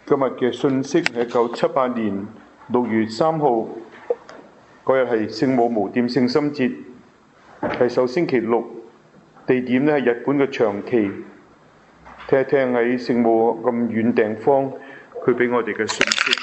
今日嘅信息係1978年6月3號，嗰日係聖母無玷聖心節，係首星期六，地點呢係日本嘅長崎。聽一聽喺聖母咁遠地方，佢俾我哋嘅信息。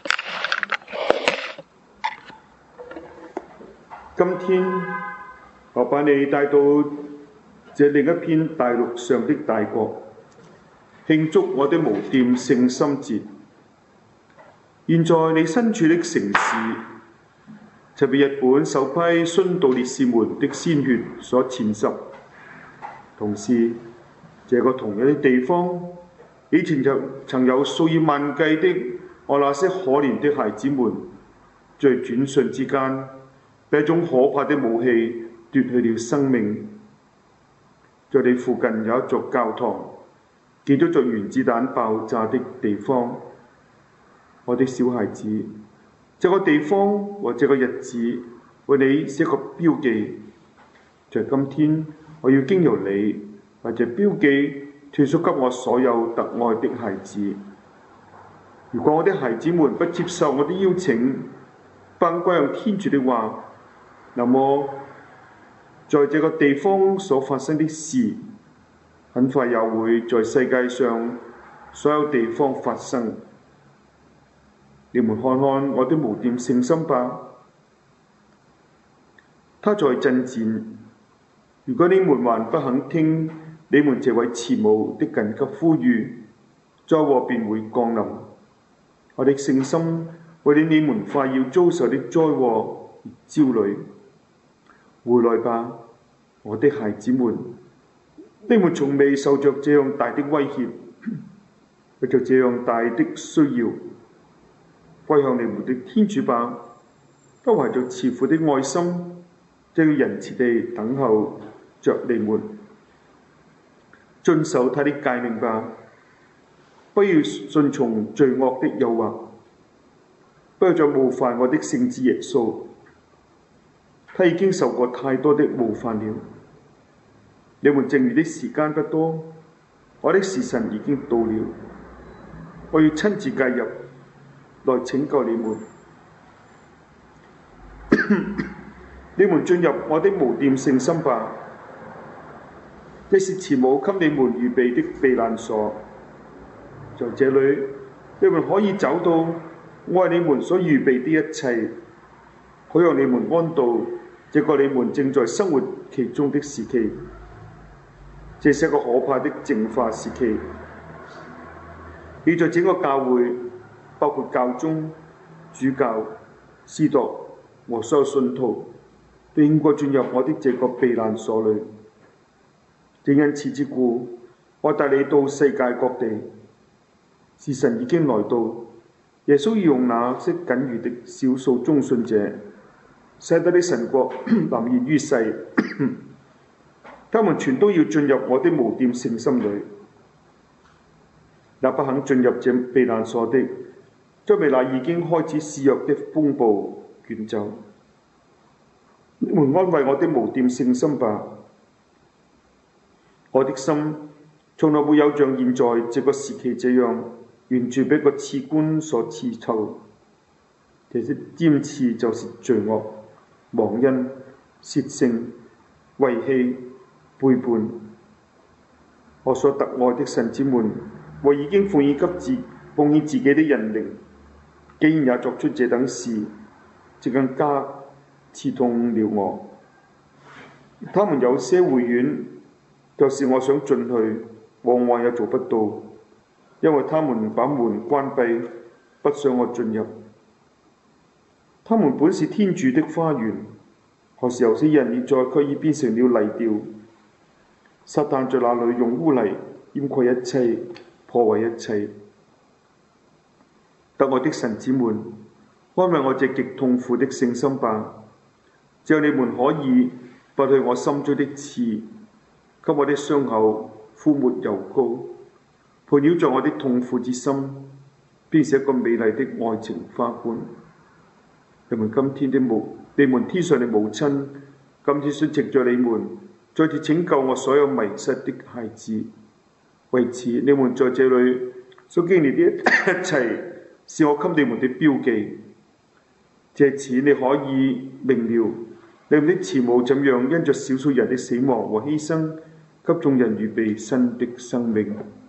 今天我把你帶到這另一片大陸上的大國，慶祝我的無玷聖心節。現在你身處的城市，就被日本首批殉道烈士們的鮮血所濺濕。同時，這個同樣的地方，以前就曾有數以萬計的我那些可憐的孩子們，在轉瞬之間，被一種可怕的武器奪去了生命。在你附近有一座教堂，建築在原子彈爆炸的地方。我的小孩子，這個地方和這個日子為你是一個標記。在今天，我要經由你，把這標記傳述給我所有特愛的孩子。如果我的孩子們不接受我的邀請，不歸向天主的話，那麼在這個地方所發生的事，很快也會在世界上所有地方發生。你們看看我的無玷聖心吧，他在陣前。如果你們還不肯聽你們這位慈母的緊急呼籲，災禍便會降臨。我的聖心為了你們快要遭受的災禍而焦慮。回來吧，我的孩子們，你們從未受着這樣大的威脅，為着這樣大的需要，歸向你們的天主吧。他懷着慈父的愛心，將要仁慈地等候着你們，遵守他的誡命吧。不要順從罪惡的誘惑，不要再冒犯我的聖子耶穌。他已經受過太多的冒犯了。你們剩餘的時間不多，我的時辰已經到了。我要親自介入，來拯救你們。你們進入我的無玷聖心吧，這是慈母給你們預備的避難所。在這裏，你們可以找到我為你們所預備的一切，好讓你們安度這個你們正在生活其中的時期。這是一個可怕的淨化時期。現在整個教會，包括教宗、主教、司鐸和所有信徒，都應該進入我的這個避難所裏。正因此之故，我帶你到世界各地。時辰已經來到，耶穌要用那些僅餘的少數忠信者，使得的神國臨現於世。他們全都要進入我的無玷聖心裏。那不肯進入這避難所的，將被那已經開始肆虐的風暴捲走。你們安慰我的無玷聖心吧。我的心從來沒有像現在這個時期這樣，完全被個刺冠所刺透。這些尖刺就是罪惡、忘恩、褻聖、遺棄、背叛。我所特愛的神子們，為已經奉獻自己的人靈，竟然也作出這等事，這更加刺痛了我。他們有些會院，就是我想進去，往往也做不到，因為他們把門關閉，不想我進入。他們本是天主的花園，可是有些人現在卻已變成了泥雕。撒旦在那裏用污泥掩蓋一切，破壞一切。特愛的神子們，安慰我這極痛苦的聖心吧。只有你們可以拔去我心中的刺，給我的傷口敷抹油膏，陪繞在我的痛苦之心，編寫一個美麗的愛情花冠。你們天上的母親，今天想藉着你們，再次拯救我所有迷失的孩子。為此，你們在這裏所經歷的一切，是我給你們的標記。藉此你可以明了你們的慈母怎樣因着少數人的死亡和犧牲，給眾人預備新的生命。